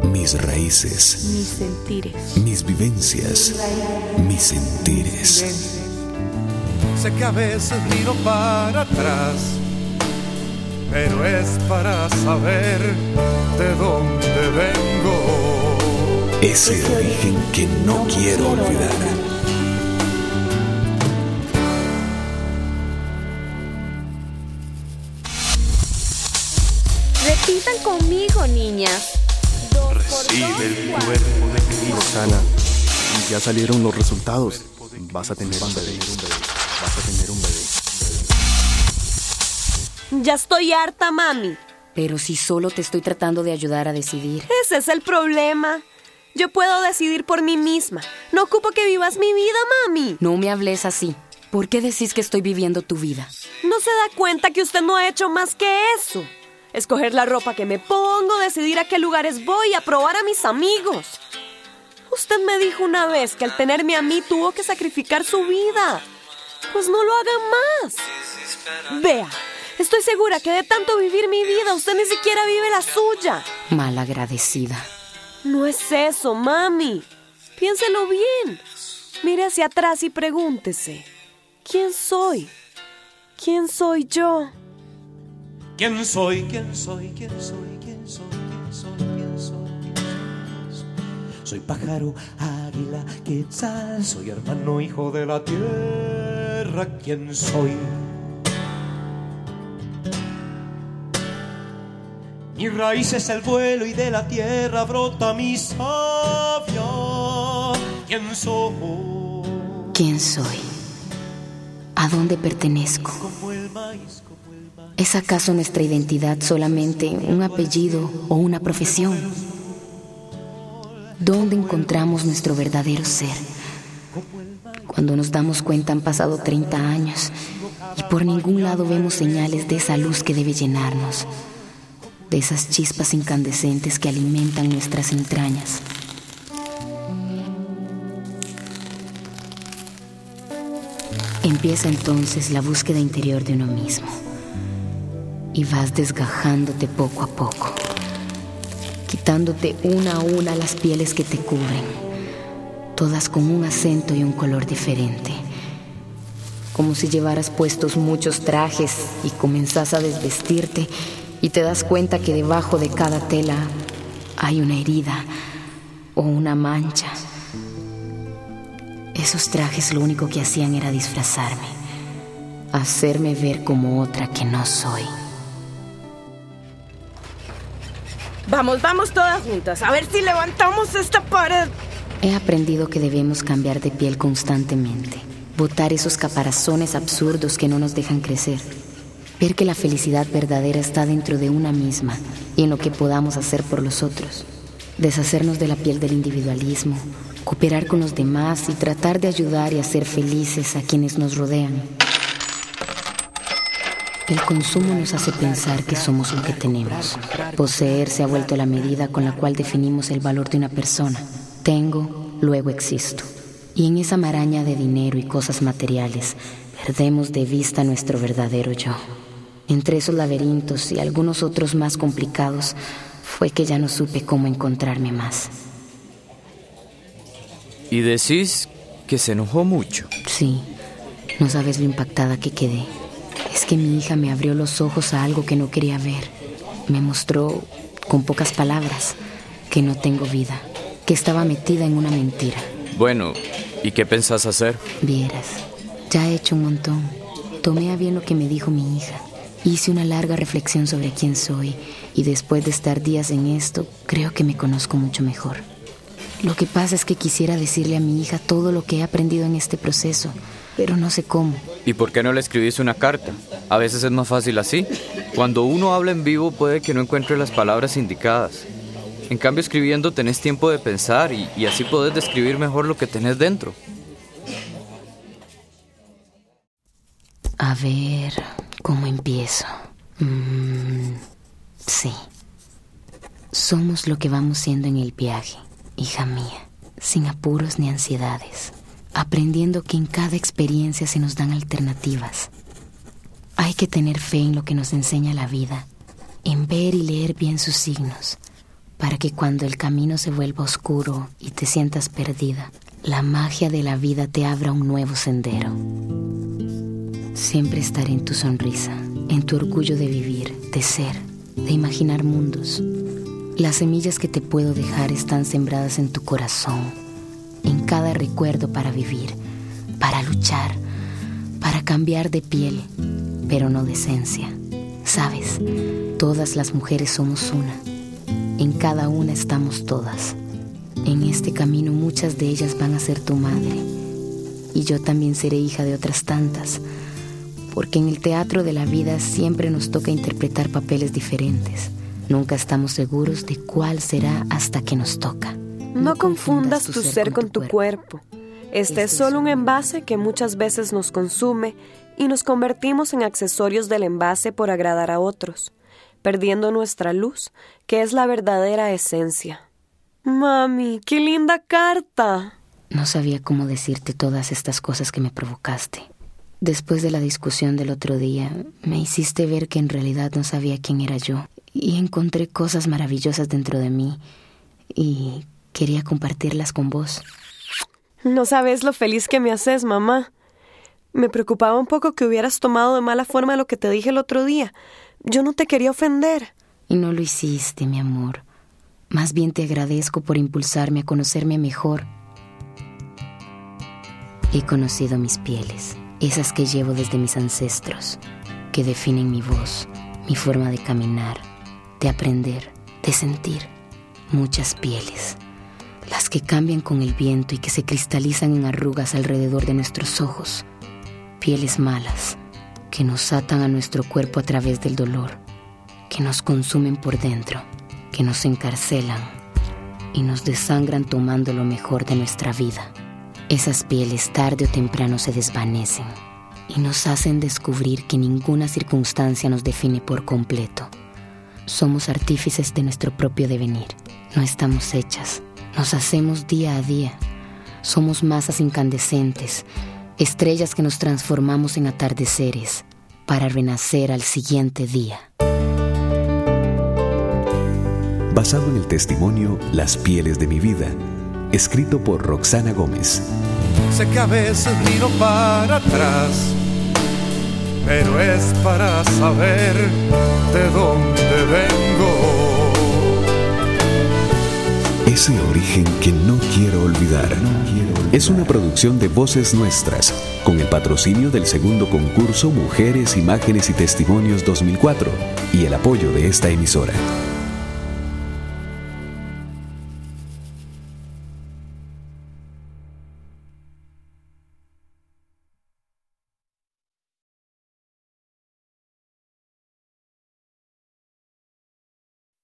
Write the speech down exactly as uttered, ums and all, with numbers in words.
mis raíces, mis sentires, mis vivencias, mis sentires. Sé que a veces miro para atrás, pero es para saber de dónde vengo. Ese origen que no quiero olvidar. Repitan conmigo, niñas. Recibe el cuerpo de Cristo. Roxana, ya salieron los resultados. Vas a tener un bebé. Vas a tener un bebé. Ya estoy harta, mami. Pero si solo te estoy tratando de ayudar a decidir. Ese es el problema. Yo puedo decidir por mí misma. No ocupo que vivas mi vida, mami. No me hables así. ¿Por qué decís que estoy viviendo tu vida? ¿No se da cuenta que usted no ha hecho más que eso? Escoger la ropa que me pongo, decidir a qué lugares voy, aprobar a mis amigos. Usted me dijo una vez que al tenerme a mí tuvo que sacrificar su vida. Pues no lo haga más. Vea, estoy segura que de tanto vivir mi vida, usted ni siquiera vive la suya. Malagradecida. No es eso, mami. Piénselo bien. Mire hacia atrás y pregúntese: ¿quién soy? ¿Quién soy yo? ¿Quién soy? ¿Quién soy? ¿Quién soy? ¿Quién soy? ¿Quién soy? ¿Quién soy? ¿Quién soy? Soy pájaro, águila, quetzal. Soy hermano, hijo de la tierra. ¿Quién soy? Mi raíz es el vuelo y de la tierra brota mi savia. ¿Quién soy? ¿Quién soy? ¿A dónde pertenezco? Como el maíz, como el maíz. ¿Es acaso nuestra identidad solamente un apellido o una profesión? ¿Dónde encontramos nuestro verdadero ser? Cuando nos damos cuenta han pasado treinta años y por ningún lado vemos señales de esa luz que debe llenarnos, de esas chispas incandescentes que alimentan nuestras entrañas. Empieza entonces la búsqueda interior de uno mismo y vas desgajándote poco a poco, quitándote una a una las pieles que te cubren, todas con un acento y un color diferente, como si llevaras puestos muchos trajes y comenzás a desvestirte y te das cuenta que debajo de cada tela hay una herida o una mancha. Esos trajes lo único que hacían era disfrazarme, hacerme ver como otra que no soy. Vamos, vamos todas juntas, a ver si levantamos esta pared. He aprendido que debemos cambiar de piel constantemente, botar esos caparazones absurdos que no nos dejan crecer, ver que la felicidad verdadera está dentro de una misma y en lo que podamos hacer por los otros, deshacernos de la piel del individualismo, cooperar con los demás y tratar de ayudar y hacer felices a quienes nos rodean. El consumo nos hace pensar que somos lo que tenemos. Poseer se ha vuelto la medida con la cual definimos el valor de una persona. Tengo, luego existo. Y en esa maraña de dinero y cosas materiales, perdemos de vista nuestro verdadero yo. Entre esos laberintos y algunos otros más complicados, fue que ya no supe cómo encontrarme más. ¿Y decís que se enojó mucho? Sí, no sabes lo impactada que quedé. Es que mi hija me abrió los ojos a algo que no quería ver. Me mostró, con pocas palabras, que no tengo vida, que estaba metida en una mentira. Bueno, ¿y qué pensás hacer? Vieras, ya he hecho un montón. Tomé a bien lo que me dijo mi hija. Hice una larga reflexión sobre quién soy y después de estar días en esto, creo que me conozco mucho mejor. Lo que pasa es que quisiera decirle a mi hija todo lo que he aprendido en este proceso, pero no sé cómo. ¿Y por qué no le escribís una carta? A veces es más fácil así. Cuando uno habla en vivo puede que no encuentre las palabras indicadas. En cambio, escribiendo tenés tiempo de pensar y, y así podés describir mejor lo que tenés dentro. A ver, ¿cómo empiezo? Mm, sí. Somos lo que vamos siendo en el viaje, hija mía, sin apuros ni ansiedades, aprendiendo que en cada experiencia se nos dan alternativas. Hay que tener fe en lo que nos enseña la vida, en ver y leer bien sus signos, para que cuando el camino se vuelva oscuro y te sientas perdida, la magia de la vida te abra un nuevo sendero. Siempre estaré en tu sonrisa, en tu orgullo de vivir, de ser, de imaginar mundos. Las semillas que te puedo dejar están sembradas en tu corazón, en cada recuerdo para vivir, para luchar, para cambiar de piel, pero no de esencia. Sabes, todas las mujeres somos una. En cada una estamos todas. En este camino muchas de ellas van a ser tu madre. Y yo también seré hija de otras tantas. Porque en el teatro de la vida siempre nos toca interpretar papeles diferentes. Nunca estamos seguros de cuál será hasta que nos toca. No confundas tu ser con tu cuerpo. Este es solo un envase que muchas veces nos consume y nos convertimos en accesorios del envase por agradar a otros, perdiendo nuestra luz, que es la verdadera esencia. Mami, qué linda carta. No sabía cómo decirte todas estas cosas que me provocaste. Después de la discusión del otro día, me hiciste ver que en realidad no sabía quién era yo y encontré cosas maravillosas dentro de mí y quería compartirlas con vos. No sabes lo feliz que me haces, mamá. Me preocupaba un poco que hubieras tomado de mala forma lo que te dije el otro día. Yo no te quería ofender. Y no lo hiciste, mi amor. Más bien te agradezco por impulsarme a conocerme mejor. He conocido mis pieles, esas que llevo desde mis ancestros, que definen mi voz, mi forma de caminar, de aprender, de sentir. Muchas pieles, las que cambian con el viento y que se cristalizan en arrugas alrededor de nuestros ojos. Pieles malas, que nos atan a nuestro cuerpo a través del dolor, que nos consumen por dentro, que nos encarcelan y nos desangran tomando lo mejor de nuestra vida. Esas pieles tarde o temprano se desvanecen y nos hacen descubrir que ninguna circunstancia nos define por completo. Somos artífices de nuestro propio devenir. No estamos hechas, nos hacemos día a día. Somos masas incandescentes, estrellas que nos transformamos en atardeceres para renacer al siguiente día. Basado en el testimonio Las pieles de mi vida, escrito por Roxana Gómez. Sé que a veces miro para atrás, pero es para saber de dónde vengo. Ese origen que no quiero olvidar. No quiero olvidar. Es una producción de Voces Nuestras, con el patrocinio del segundo concurso Mujeres, Imágenes y Testimonios dos mil cuatro y el apoyo de esta emisora.